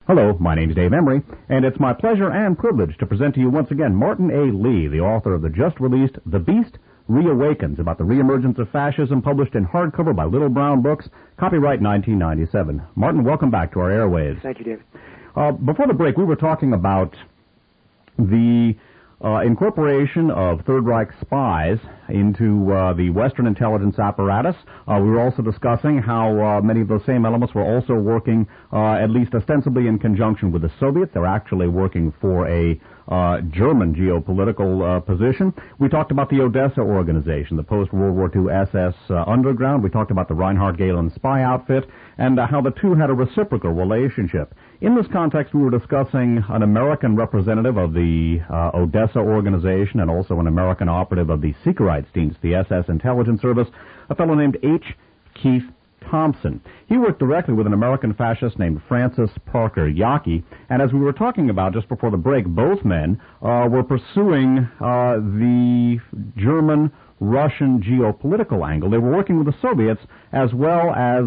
Hello, my name is Dave Emery, and it's my pleasure and privilege to present to you once again Martin A. Lee, the author of the just-released The Beast Reawakens, about the reemergence of fascism, published in hardcover by Little Brown Books, copyright 1997. Martin, welcome back to our airwaves. Thank you, David. Before the break, we were talking about the incorporation of Third Reich spies into the Western intelligence apparatus. We were also discussing how many of those same elements were also working, at least ostensibly, in conjunction with the Soviets. They're actually working for a German geopolitical position. We talked about the Odessa organization, the post-World War II SS underground. We talked about the Reinhard Gehlen spy outfit, and how the two had a reciprocal relationship. In this context, we were discussing an American representative of the Odessa organization and also an American operative of the Sicherheitsdienst, the SS intelligence service, a fellow named H. Keith Thompson. He worked directly with an American fascist named Francis Parker Yockey, and as we were talking about just before the break, both men were pursuing the German-Russian geopolitical angle. They were working with the Soviets as well as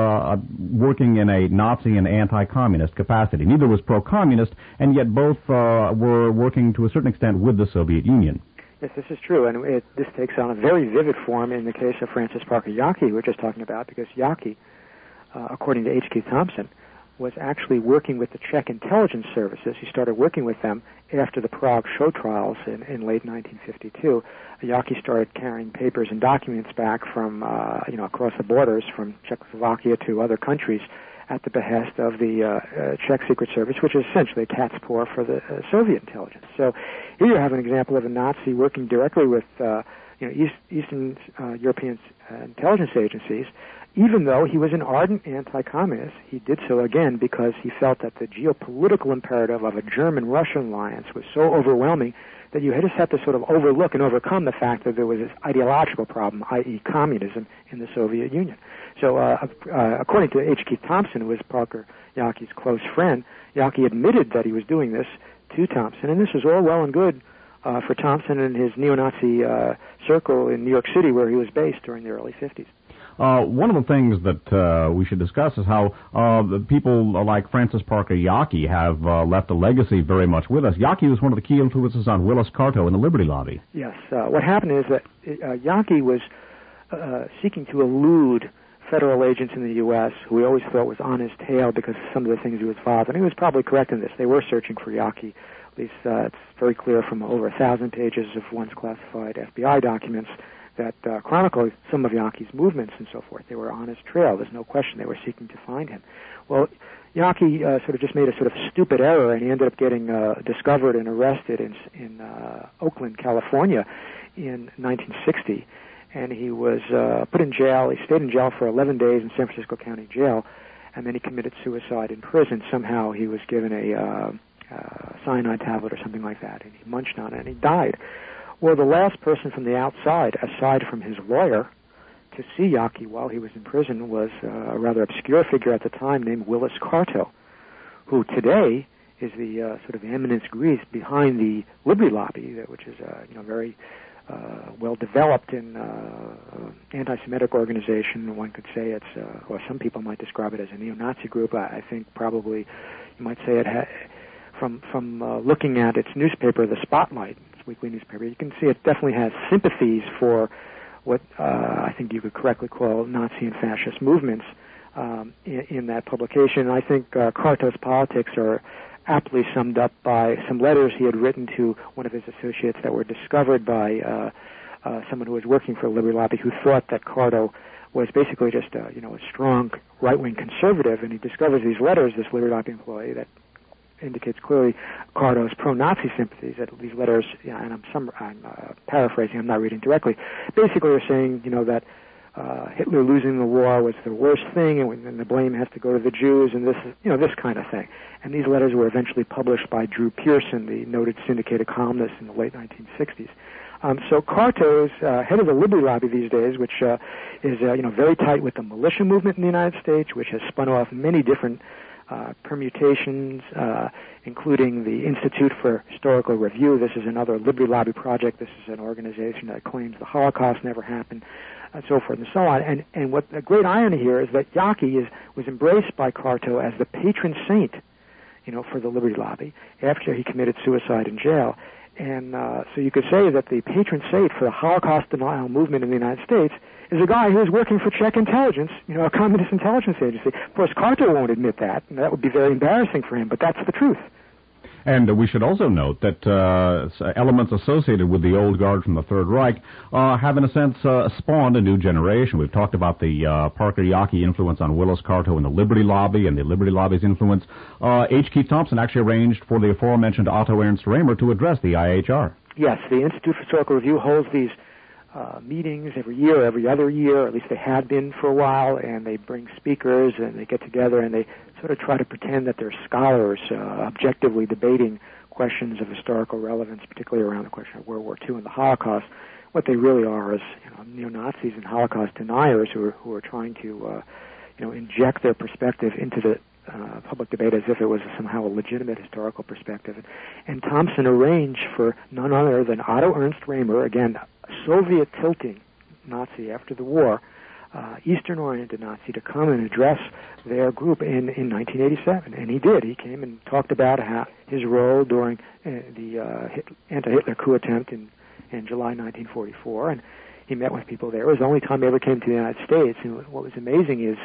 working in a Nazi and anti-communist capacity. Neither was pro-communist, and yet both were working to a certain extent with the Soviet Union. Yes, this is true, and this takes on a very vivid form in the case of Francis Parker Yockey, we were just talking about, because Yockey, according to H. Keith Thompson, was actually working with the Czech intelligence services. He started working with them after the Prague show trials in late 1952. Yockey started carrying papers and documents back from, across the borders from Czechoslovakia to other countries at the behest of the Czech Secret Service, which is essentially a cat's paw for the Soviet intelligence. So here you have an example of a Nazi working directly with Eastern European intelligence agencies. Even though he was an ardent anti-communist, he did so again because he felt that the geopolitical imperative of a German-Russian alliance was so overwhelming that you just had to sort of overlook and overcome the fact that there was this ideological problem, i.e. communism, in the Soviet Union. So according to H. Keith Thompson, who was Parker Yockey's close friend, Yockey admitted that he was doing this to Thompson, and this was all well and good for Thompson and his neo-Nazi circle in New York City, where he was based during the early 50s. One of the things that we should discuss is how the people like Francis Parker Yockey have left a legacy very much with us. Yockey was one of the key influences on Willis Carto and the Liberty Lobby. Yes. What happened is that Yockey was seeking to elude federal agents in the U.S. who he always thought was on his tail because of some of the things he was involved in. And he was probably correct in this. They were searching for Yockey. At least it's very clear from over 1,000 pages of once classified FBI documents that chronicle some of Yockey's movements and so forth. They were on his trail. There's no question they were seeking to find him. Well, Yockey sort of just made a sort of stupid error, and he ended up getting discovered and arrested in Oakland, California in 1960. And he was put in jail. He stayed in jail for 11 days in San Francisco County Jail, and then he committed suicide in prison. Somehow he was given a cyanide tablet or something like that, and he munched on it, and he died. Well, the last person from the outside, aside from his lawyer, to see Yockey while he was in prison was a rather obscure figure at the time named Willis Carto, who today is the sort of eminence grise behind the Liberty Lobby, which is very well-developed in anti-Semitic organization. One could say it's, or some people might describe it as a neo-Nazi group. I think probably you might say it from looking at its newspaper, The Spotlight, its weekly newspaper, you can see it definitely has sympathies for what I think you could correctly call Nazi and fascist movements in that publication. I think Carto's politics are aptly summed up by some letters he had written to one of his associates that were discovered by someone who was working for the Liberty Lobby, who thought that Carto was basically just a strong right-wing conservative, and he discovers these letters, this Liberty Lobby employee, that indicates clearly Carto's pro-Nazi sympathies. That these letters, and I'm paraphrasing, I'm not reading directly, basically are saying, that Hitler losing the war was the worst thing, and the blame has to go to the Jews, and this kind of thing. And these letters were eventually published by Drew Pearson, the noted syndicated columnist in the late 1960s. So Carto is head of the Liberty Lobby these days, which is very tight with the militia movement in the United States, which has spun off many different permutations, including the Institute for Historical Review. This is another Liberty Lobby project. This is an organization that claims the Holocaust never happened, and so forth and so on. And what the great irony here is that Yockey was embraced by Carto as the patron saint, for the Liberty Lobby after he committed suicide in jail. And so you could say that the patron saint for the Holocaust denial movement in the United States is a guy who is working for Czech intelligence, a communist intelligence agency. Of course, Carter won't admit that, and that would be very embarrassing for him, but that's the truth. And we should also note that elements associated with the old guard from the Third Reich have, in a sense, spawned a new generation. We've talked about the Parker Yockey influence on Willis Carto and the Liberty Lobby, and the Liberty Lobby's influence. H. Keith Thompson actually arranged for the aforementioned Otto Ernst Raymer to address the IHR. Yes, the Institute for Historical Review holds these meetings every year, every other year, at least they had been for a while, and they bring speakers and they get together and they sort of try to pretend that they're scholars objectively debating questions of historical relevance, particularly around the question of World War II and the Holocaust. What they really are is neo-Nazis and Holocaust deniers who are trying to inject their perspective into the public debate as if it was somehow a legitimate historical perspective. And Thompson arranged for none other than Otto Ernst Raymer, again, a Soviet-tilting Nazi after the war, Eastern-oriented Nazi, to come and address their group in 1987. And he did. He came and talked about his role during the anti-Hitler coup attempt in July 1944. And he met with people there. It was the only time he ever came to the United States. And what was amazing is,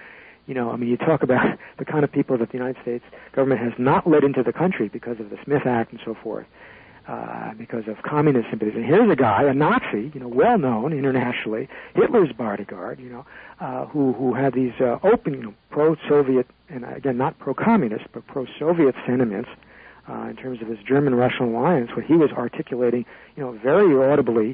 you talk about the kind of people that the United States government has not let into the country because of the Smith Act and so forth, because of communist sympathies. And here's a guy, a Nazi, well known internationally, Hitler's bodyguard, who had these open, pro-Soviet, and again not pro-communist, but pro-Soviet sentiments in terms of his German-Russian alliance, what he was articulating, very audibly,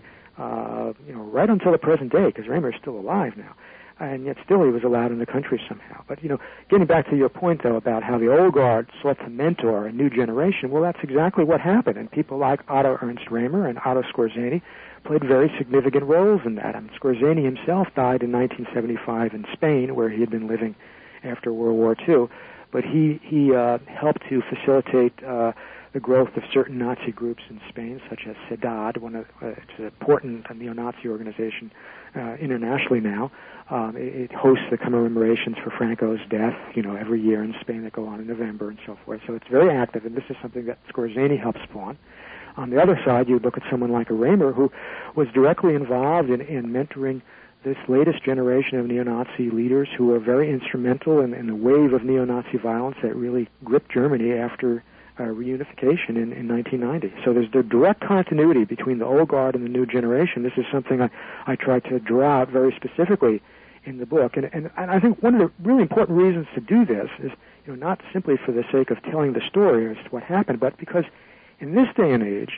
right until the present day, because Raymer is still alive now. And yet still he was allowed in the country somehow. But, getting back to your point, though, about how the old guard sought to mentor a new generation, well, that's exactly what happened. And people like Otto Ernst Raymer and Otto Skorzeny played very significant roles in that. And Skorzeny himself died in 1975 in Spain, where he had been living after World War II. But he helped to facilitate the growth of certain Nazi groups in Spain, such as SEDAD, it's an important neo-Nazi organization internationally now. It hosts the commemorations for Franco's death, every year in Spain that go on in November and so forth. So it's very active, and this is something that Skorzeny helped spawn. On the other side, you look at someone like a Raymer, who was directly involved in mentoring this latest generation of neo-Nazi leaders who were very instrumental in the wave of neo-Nazi violence that really gripped Germany after reunification in 1990. So there's the direct continuity between the old guard and the new generation. This is something I try to draw out very specifically in the book. And I think one of the really important reasons to do this is, not simply for the sake of telling the story as to what happened, but because in this day and age,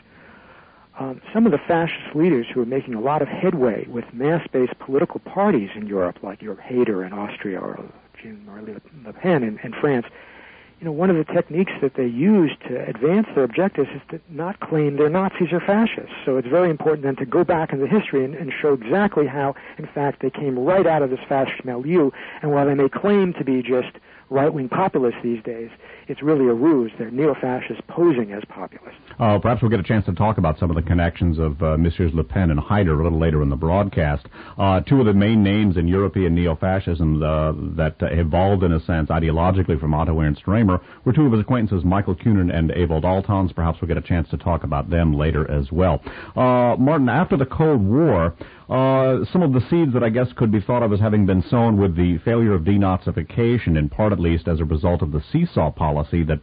some of the fascist leaders who are making a lot of headway with mass-based political parties in Europe, like your Haider in Austria or Jean-Marie Le Pen in France, one of the techniques that they use to advance their objectives is to not claim they're Nazis or fascists. So it's very important then to go back into history and show exactly how, in fact, they came right out of this fascist milieu. And while they may claim to be just right-wing populists these days, it's really a ruse. They're neo-fascists posing as populists. Perhaps we'll get a chance to talk about some of the connections of Messieurs Le Pen and Haider a little later in the broadcast. Two of the main names in European neo-fascism that evolved, in a sense, ideologically from Otto Ernst Raymer were two of his acquaintances, Michael Kühnen and Ewald Altons. Perhaps we'll get a chance to talk about them later as well. Martin, after the Cold War, some of the seeds that I guess could be thought of as having been sown with the failure of denazification, in part at least as a result of the seesaw policy that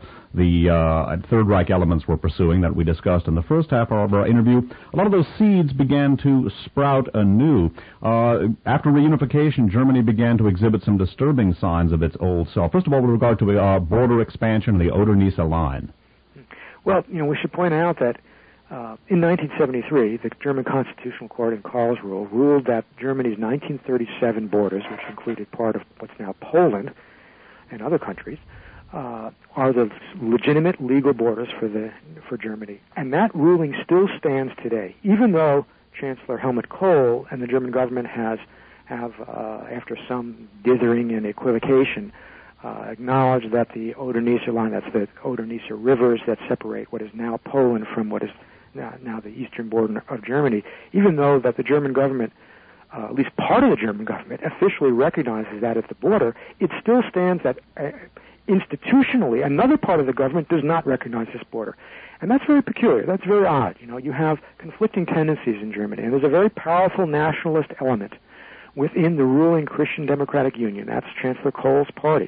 the Third Reich elements were pursuing that we discussed in the first half of our interview, a lot of those seeds began to sprout anew. After reunification, Germany began to exhibit some disturbing signs of its old self. First of all, with regard to border expansion and the Oder-Neisse line. Well, we should point out that in 1973, the German Constitutional Court in Karlsruhe ruled that Germany's 1937 borders, which included part of what's now Poland and other countries, are the legitimate legal borders for Germany. And that ruling still stands today, even though Chancellor Helmut Kohl and the German government have after some dithering and equivocation, acknowledged that the Oder-Neisse line, that's the Oder-Neisse rivers that separate what is now Poland from what is now the eastern border of Germany, even though that the German government, at least part of the German government, officially recognizes that as the border, it still stands that institutionally, another part of the government does not recognize this border. And that's very peculiar. That's very odd. You have conflicting tendencies in Germany, and there's a very powerful nationalist element within the ruling Christian Democratic Union. That's Chancellor Kohl's party.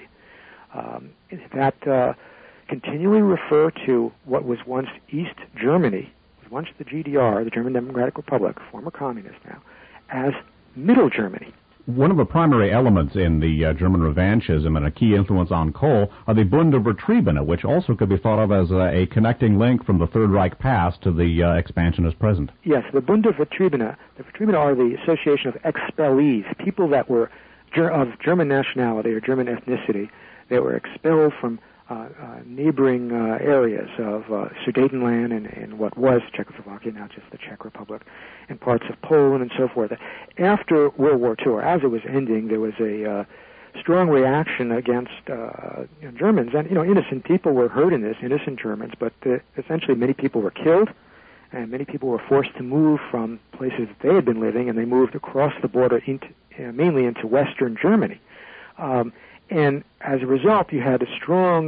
That continually refer to what was once East Germany, was once the GDR, the German Democratic Republic, former communist now, as Middle Germany. One of the primary elements in the German revanchism and a key influence on Kohl are the Bund of Vertriebene, which also could be thought of as a connecting link from the Third Reich past to the expansionist present. Yes, the Bund of Vertriebene. The Vertriebene are the association of expellees, people that were of German nationality or German ethnicity. They were expelled from neighboring areas of Sudetenland and what was Czechoslovakia, now just the Czech Republic, and parts of Poland and so forth. After World War II, or as it was ending, there was a strong reaction against Germans, and innocent people were hurt in this, innocent Germans, but essentially many people were killed, and many people were forced to move from places that they had been living, and they moved across the border mainly into Western Germany. And as a result, you had a strong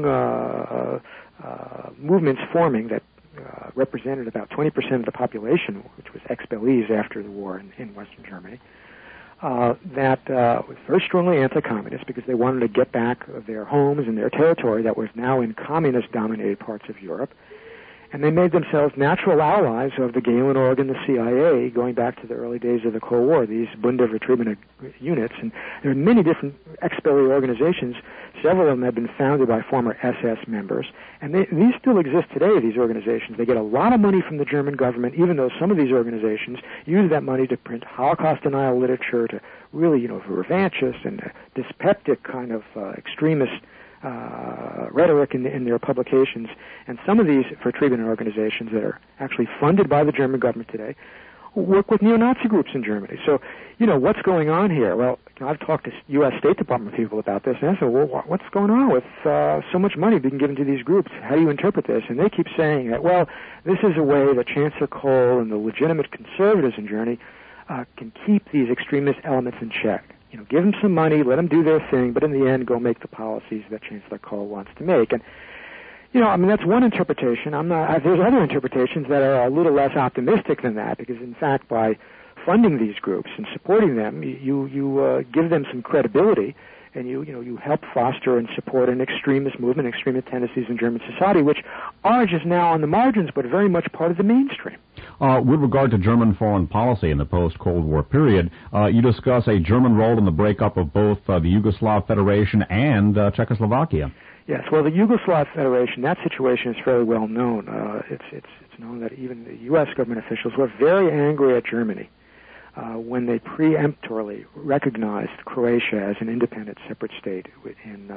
movements forming that represented about 20% of the population, which was expellees after the war in Western Germany, that was very strongly anti-communist because they wanted to get back their homes and their territory that was now in communist-dominated parts of Europe. And they made themselves natural allies of the Gehlen Org and the CIA going back to the early days of the Cold War, these Bund of Vertriebene units. And there are many different expellee organizations. Several of them have been founded by former SS members. And these still exist today, these organizations. They get a lot of money from the German government, even though some of these organizations use that money to print Holocaust denial literature, to really, revanchist and dyspeptic kind of extremist rhetoric in their publications. And some of these Vertriebene organizations that are actually funded by the German government today work with neo-Nazi groups in Germany. So, what's going on here? Well, I've talked to U.S. State Department people about this, and I said, well, what's going on with so much money being given to these groups? How do you interpret this? And they keep saying that, well, this is a way that Chancellor Kohl and the legitimate conservatives in Germany can keep these extremist elements in check. Give them some money, let them do their thing, but in the end, go make the policies that Chancellor Kohl wants to make. And, that's one interpretation. There's other interpretations that are a little less optimistic than that, because, in fact, by funding these groups and supporting them, you give them some credibility, and you help foster and support an extremist movement, extremist tendencies in German society, which are just now on the margins, but very much part of the mainstream. With regard to German foreign policy in the post-Cold War period, you discuss a German role in the breakup of both the Yugoslav Federation and Czechoslovakia. Yes, well, the Yugoslav Federation, that situation is fairly well known. It's known that even the U.S. government officials were very angry at Germany when they preemptorily recognized Croatia as an independent, separate state in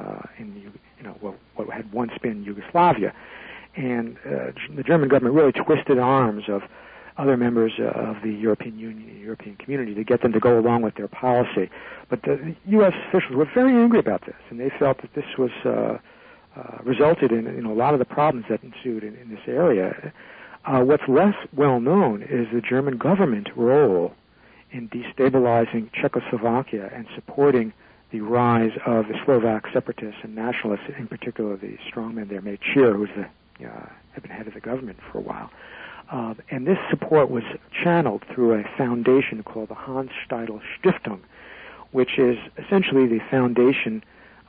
what had once been Yugoslavia. And the German government really twisted arms of other members of the European Union and European community to get them to go along with their policy. But the U.S. officials were very angry about this, and they felt that this was resulted in a lot of the problems that ensued in this area. What's less well known is the German government role in destabilizing Czechoslovakia and supporting the rise of the Slovak separatists and nationalists, in particular the strongman there, Mečiar, who's had been head of the government for a while. And this support was channeled through a foundation called the Hans Steidl Stiftung, which is essentially the foundation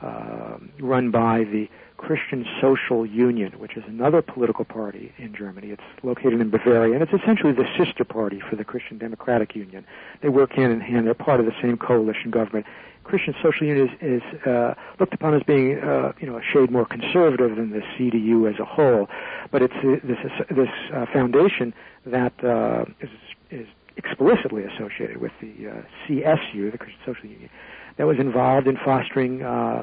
run by the Christian Social Union, which is another political party in Germany. It's located in Bavaria, and it's essentially the sister party for the Christian Democratic Union. They work hand in hand. They're part of the same coalition government. Christian Social Union is looked upon as being, a shade more conservative than the CDU as a whole, but it's this foundation that is explicitly associated with the CSU, the Christian Social Union, that was involved in fostering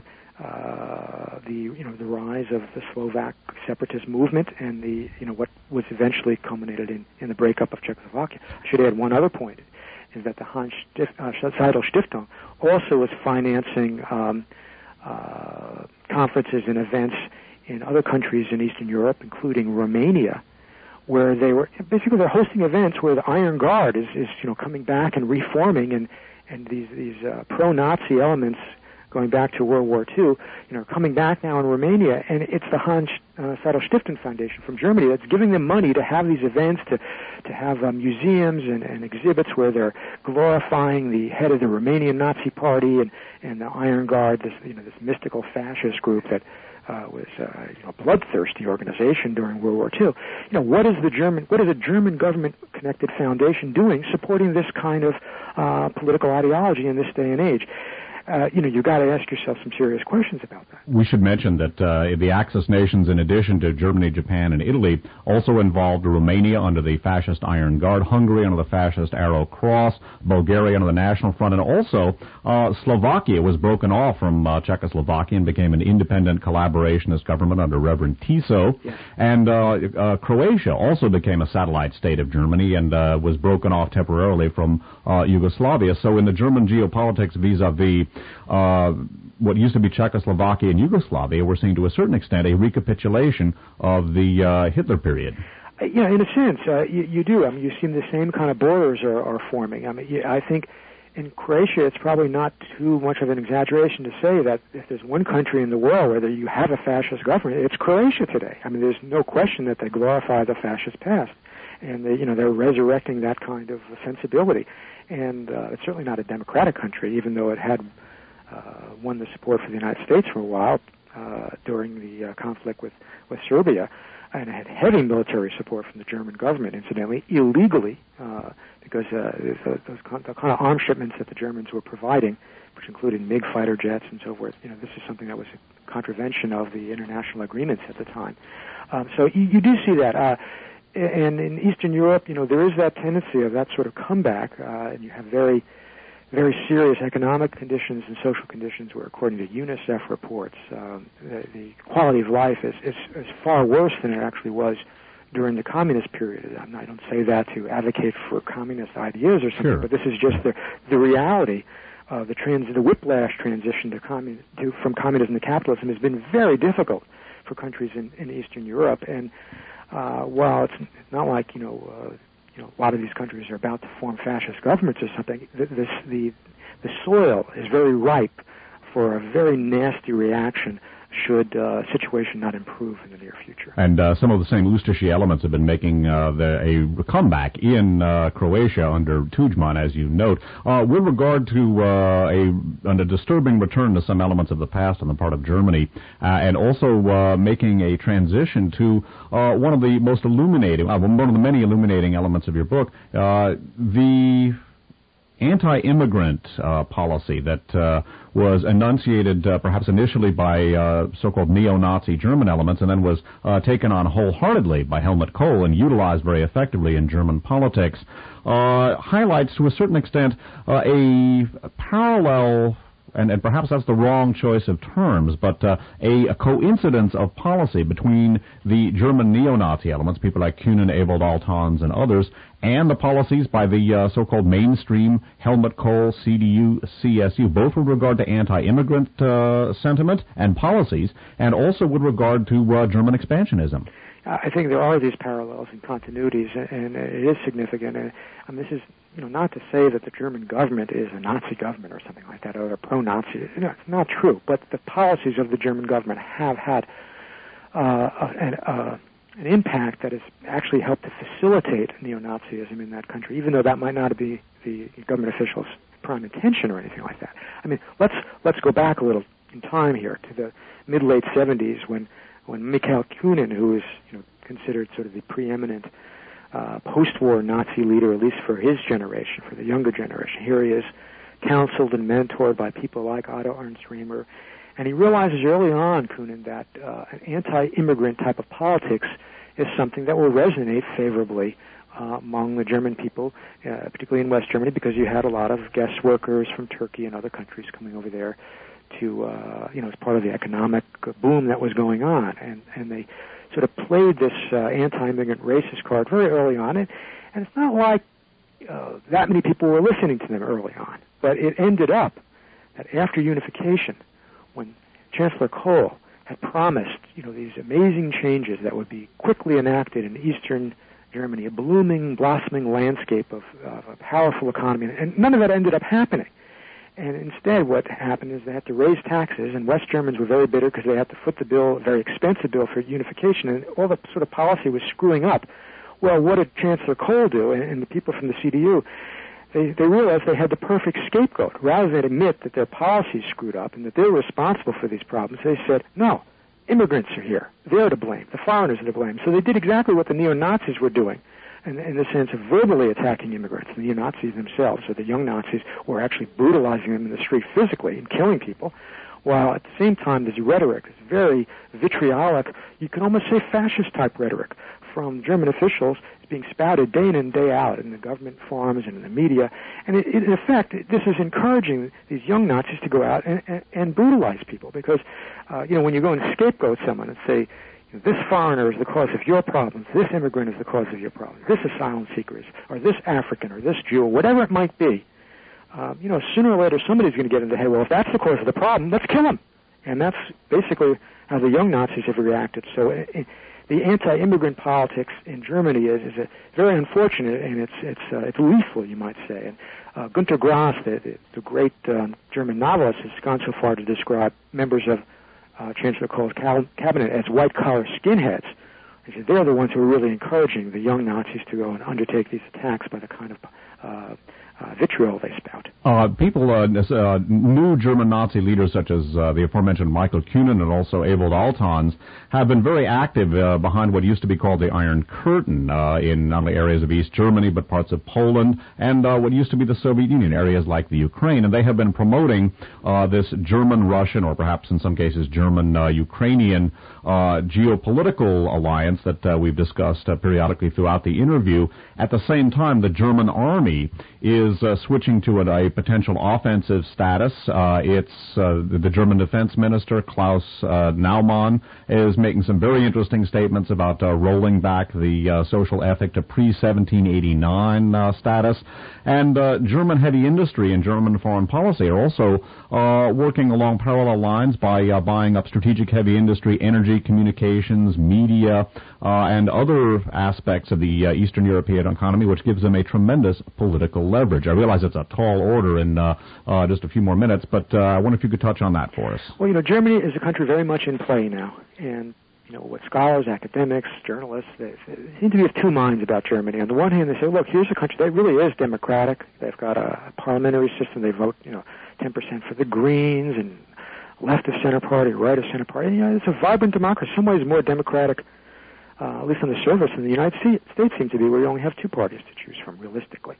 the rise of the Slovak separatist movement and the what was eventually culminated in the breakup of Czechoslovakia. I should add one other point, is that the Hans Steidl Stiftung also was financing conferences and events in other countries in Eastern Europe, including Romania, where they're hosting events where the Iron Guard is coming back and reforming, and these pro-Nazi elements going back to World War II, coming back now in Romania, and it's the Hans Seidel Stiftung Foundation from Germany that's giving them money to have these events, to have museums and exhibits where they're glorifying the head of the Romanian Nazi Party and the Iron Guard, this mystical fascist group that was a bloodthirsty organization during World War II. What is a German government-connected foundation doing supporting this kind of political ideology in this day and age? You've got to ask yourself some serious questions about that. We should mention that the Axis nations, in addition to Germany, Japan, and Italy, also involved Romania under the fascist Iron Guard, Hungary under the fascist Arrow Cross, Bulgaria under the National Front, and also Slovakia was broken off from Czechoslovakia and became an independent collaborationist government under Reverend Tiso. Yes. And Croatia also became a satellite state of Germany and was broken off temporarily from Yugoslavia. So in the German geopolitics vis-a-vis what used to be Czechoslovakia and Yugoslavia, we're seeing to a certain extent a recapitulation of the Hitler period. Yeah, in a sense, you do. I mean, you see the same kind of borders are forming. I mean, I think in Croatia, it's probably not too much of an exaggeration to say that if there's one country in the world where you have a fascist government, it's Croatia today. I mean, there's no question that they glorify the fascist past, and they're resurrecting that kind of sensibility. And it's certainly not a democratic country, even though it had won the support for the United States for a while during the conflict with Serbia, and it had heavy military support from the German government, incidentally, illegally, because the kind of arms shipments that the Germans were providing, which included MiG fighter jets and so forth, this is something that was a contravention of the international agreements at the time. So you do see that. And in Eastern Europe, there is that tendency of that sort of comeback, and you have very, very serious economic conditions and social conditions where, according to UNICEF reports, the quality of life is far worse than it actually was during the communist period. I don't say that to advocate for communist ideas or something, sure, but this is just the reality. The whiplash transition from communism to capitalism has been very difficult for countries in Eastern Europe, and while it's not like a lot of these countries are about to form fascist governments or something, the soil is very ripe for a very nasty reaction should situation not improve in the near future. And some of the same Ustashi elements have been making a comeback in Croatia under Tudjman, as you note. With regard to a disturbing return to some elements of the past on the part of Germany, and also making a transition to one of the most illuminating, one of the many illuminating elements of your book, the anti-immigrant policy that was enunciated perhaps initially by so-called neo-Nazi German elements and then was taken on wholeheartedly by Helmut Kohl and utilized very effectively in German politics, highlights to a certain extent a parallel, and perhaps that's the wrong choice of terms, but a coincidence of policy between the German neo-Nazi elements, people like Kühnen, Ewald Altons, and others, and the policies by the so-called mainstream Helmut Kohl, CDU, CSU, both with regard to anti-immigrant sentiment and policies, and also with regard to German expansionism. I think there are these parallels and continuities, and it is significant. And this is, not to say that the German government is a Nazi government or something like that, or a pro-Nazi. It's not true. But the policies of the German government have had an impact that has actually helped to facilitate neo-Nazism in that country, even though that might not be the government officials' prime intention or anything like that. I mean, let's go back a little in time here to the mid-late 70s when Michael Kühnen, who is considered sort of the preeminent post-war Nazi leader, at least for his generation, for the younger generation, here he is, counseled and mentored by people like Otto Ernst Remer, and he realizes early on, Kühnen, that an anti-immigrant type of politics is something that will resonate favorably among the German people, particularly in West Germany, because you had a lot of guest workers from Turkey and other countries coming over there to, as part of the economic boom that was going on. And they sort of played this anti-immigrant racist card very early on. And it's not like that many people were listening to them early on. But it ended up that after unification, when Chancellor Kohl had promised, these amazing changes that would be quickly enacted in Eastern Germany, a blooming, blossoming landscape of a powerful economy, and none of that ended up happening. And instead what happened is they had to raise taxes, and West Germans were very bitter because they had to foot the bill, a very expensive bill for unification, and all the sort of policy was screwing up. Well, what did Chancellor Kohl do, and the people from the CDU? They realized they had the perfect scapegoat. Rather than admit that their policies screwed up and that they were responsible for these problems, they said, no, immigrants are here. They're to blame. The foreigners are to blame. So they did exactly what the neo-Nazis were doing, in the sense of verbally attacking immigrants. The neo-Nazis themselves, or the young Nazis, were actually brutalizing them in the street physically and killing people, while at the same time this rhetoric, this very vitriolic, you can almost say fascist-type rhetoric from German officials is being spouted day in and day out in the government forums and in the media. And in effect, this is encouraging these young Nazis to go out and brutalize people because, when you go and scapegoat someone and say, this foreigner is the cause of your problems, this immigrant is the cause of your problems, this asylum seeker is, or this African, or this Jew, or whatever it might be, sooner or later somebody's going to get into the head, well, if that's the cause of the problem, let's kill him. And that's basically how the young Nazis have reacted. So the anti-immigrant politics in Germany is very unfortunate, and it's lethal, you might say. And Günter Grass, the great German novelist, has gone so far to describe members of Chancellor Kohl's cabinet as white-collar skinheads. He said they're the ones who are really encouraging the young Nazis to go and undertake these attacks by the kind of vitriol they spout. New German Nazi leaders such as the aforementioned Michael Kühnen and also Ewald Altons have been very active behind what used to be called the Iron Curtain in not only areas of East Germany but parts of Poland and what used to be the Soviet Union, areas like the Ukraine. And they have been promoting this German-Russian, or perhaps in some cases German-Ukrainian geopolitical alliance that we've discussed periodically throughout the interview. At the same time, the German army is switching to a potential offensive status. The German defense minister, Klaus Naumann, is making some very interesting statements about rolling back the social ethic to pre-1789 status. And German heavy industry and German foreign policy are also working along parallel lines by buying up strategic heavy industry, energy, communications, media, and other aspects of the Eastern European economy, which gives them a tremendous political leverage. I realize it's a tall order in just a few more minutes, but I wonder if you could touch on that for us. Well, Germany is a country very much in play now, and what scholars, academics, journalists, they seem to be of two minds about Germany. On the one hand, they say, look, here's a country that really is democratic. They've got a parliamentary system. They vote, 10% for the Greens and left of center party, right of center party. It's a vibrant democracy. In some ways more democratic, at least on the surface, than the United States seem to be, where you only have two parties to choose from, realistically.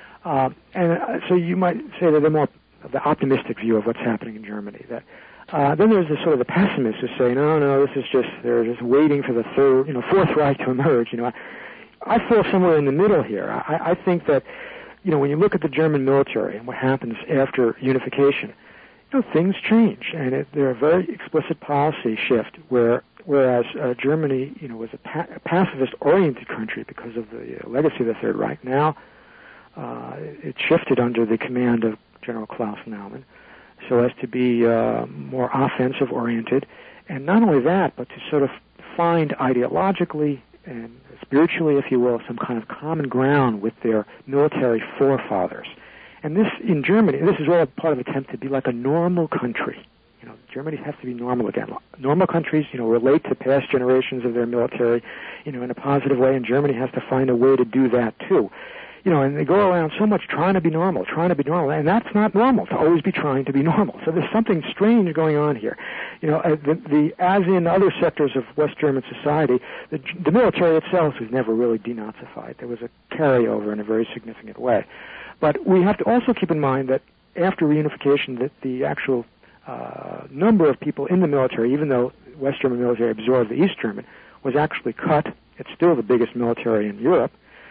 So you might say that they're more of the optimistic view of what's happening in Germany. That then there's the sort of the pessimists who say, no, they're just waiting for the Fourth Reich to emerge. I fall somewhere in the middle here. I think that, when you look at the German military and what happens after unification, things change, and there are very explicit policy shift whereas Germany, was a pacifist-oriented country because of the legacy of the Third Reich. Now it shifted under the command of General Klaus Naumann, so as to be more offensive-oriented, and not only that, but to sort of find ideologically and spiritually, if you will, some kind of common ground with their military forefathers. And this, in Germany, this is all part of an attempt to be like a normal country. Germany has to be normal again. Normal countries, relate to past generations of their military, in a positive way, and Germany has to find a way to do that too. And they go around so much trying to be normal, and that's not normal, to always be trying to be normal. So there's something strange going on here. As in other sectors of West German society, the military itself was never really denazified. There was a carryover in a very significant way. But we have to also keep in mind that after reunification, that the actual number of people in the military, even though West German military absorbed the East German, was actually cut. It's still the biggest military in Europe.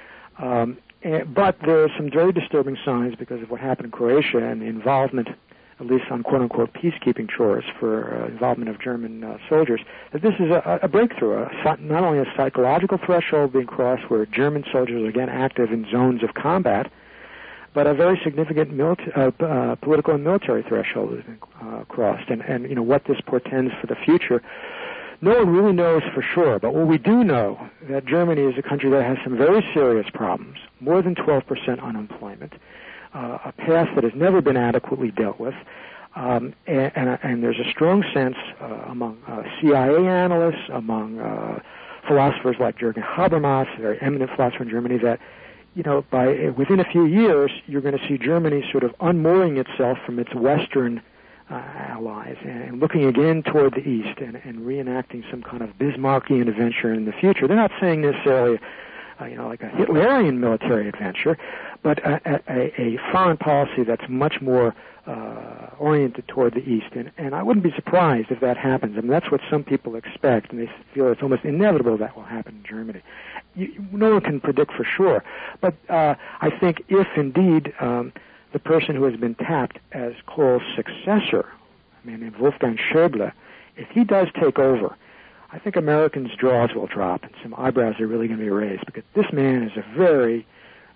But there are some very disturbing signs because of what happened in Croatia and the involvement, at least on quote-unquote peacekeeping chores for involvement of German soldiers, that this is a breakthrough, not only a psychological threshold being crossed where German soldiers are again active in zones of combat, but a very significant political and military threshold has been crossed. And what this portends for the future, no one really knows for sure. But what we do know, that Germany is a country that has some very serious problems, more than 12% unemployment, a past that has never been adequately dealt with. And there's a strong sense among CIA analysts, among philosophers like Jürgen Habermas, a very eminent philosopher in Germany, that within a few years, you're going to see Germany sort of unmooring itself from its Western allies and looking again toward the East and reenacting some kind of Bismarckian adventure in the future. They're not saying necessarily, like a Hitlerian military adventure, but a foreign policy that's much more oriented toward the East. And I wouldn't be surprised if that happens. I mean, that's what some people expect, and they feel it's almost inevitable that will happen in Germany. No one can predict for sure. But I think if indeed the person who has been tapped as Kohl's successor, a man named Wolfgang Schäuble, if he does take over, I think Americans' jaws will drop and some eyebrows are really going to be raised, because this man is a very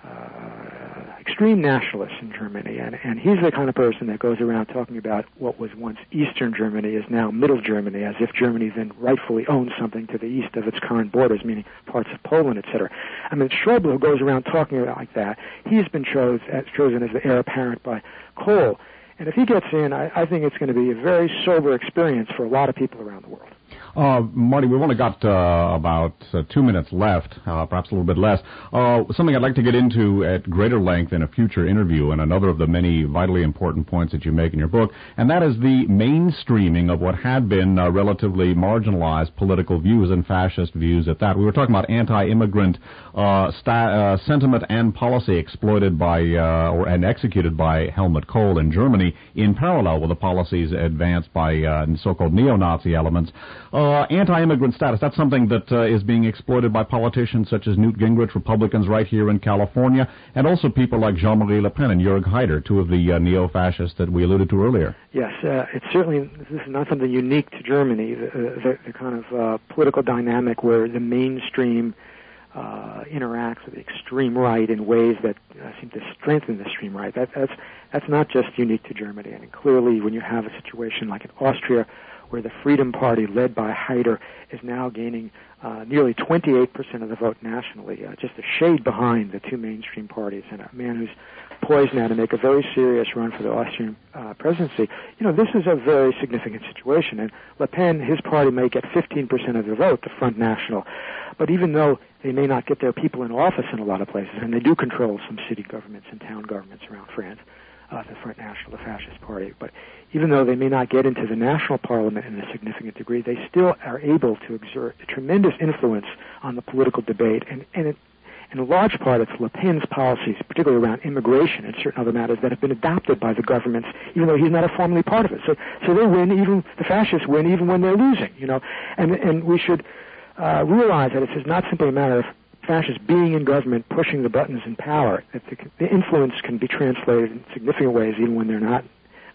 extreme nationalist in Germany, and he's the kind of person that goes around talking about what was once Eastern Germany is now Middle Germany, as if Germany then rightfully owns something to the east of its current borders, meaning parts of Poland, etc. I mean, Schäuble, who goes around talking about like that, he's been chosen as the heir apparent by Kohl. And if he gets in, I think it's going to be a very sober experience for a lot of people around the world. Marty, we've only got about 2 minutes left, perhaps a little bit less. Something I'd like to get into at greater length in a future interview, and another of the many vitally important points that you make in your book, and that is the mainstreaming of what had been relatively marginalized political views and fascist views at that. We were talking about anti-immigrant sentiment and policy exploited by and executed by Helmut Kohl in Germany in parallel with the policies advanced by so-called neo-Nazi elements. Anti-immigrant status, that's something that is being exploited by politicians such as Newt Gingrich, Republicans right here in California, and also people like Jean-Marie Le Pen and Jörg Haider, two of the neo-fascists that we alluded to earlier. Yes, it's certainly, this is not something unique to Germany, the kind of political dynamic where the mainstream interacts with the extreme right in ways that seem to strengthen the extreme right. That's not just unique to Germany. I mean, clearly when you have a situation like in Austria, where the Freedom Party, led by Haider, is now gaining nearly 28% of the vote nationally, just a shade behind the two mainstream parties, and a man who's poised now to make a very serious run for the Austrian presidency. This is a very significant situation, and Le Pen, his party, may get 15% of the vote, the Front National, but even though they may not get their people in office in a lot of places, and they do control some city governments and town governments around France, the Front National, the fascist party. But even though they may not get into the national parliament in a significant degree, they still are able to exert a tremendous influence on the political debate. And in a large part, it's Le Pen's policies, particularly around immigration and certain other matters, that have been adopted by the governments, even though he's not a formally part of it. So they win, even the fascists win, even when they're losing. And we should realize that it's not simply a matter of fascists being in government, pushing the buttons in power, that the influence can be translated in significant ways even when they're not,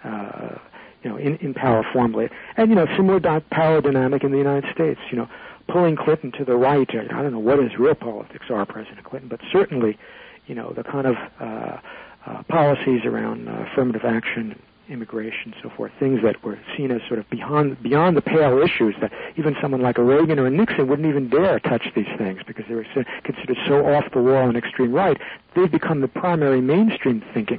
in power formally. And, similar power dynamic in the United States, pulling Clinton to the right. I don't know what his real politics are, President Clinton, but certainly, the kind of policies around affirmative action, immigration, so forth, things that were seen as sort of beyond the pale issues that even someone like a Reagan or a Nixon wouldn't even dare touch these things because they were considered so off the wall and extreme right. They've become the primary mainstream thinking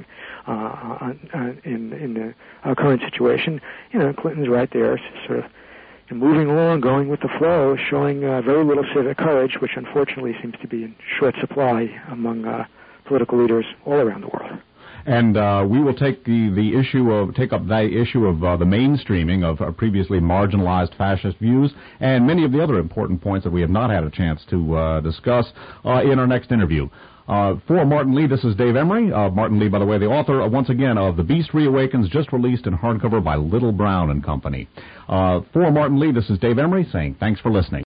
in the current situation. Clinton's right there, sort of moving along, going with the flow, showing very little civic courage, which unfortunately seems to be in short supply among political leaders all around the world. And we will take up the issue of the mainstreaming of previously marginalized fascist views and many of the other important points that we have not had a chance to discuss in our next interview. For Martin Lee, this is Dave Emery. Martin Lee, by the way, the author, once again, of The Beast Reawakens, just released in hardcover by Little Brown and Company. For Martin Lee, this is Dave Emery saying thanks for listening.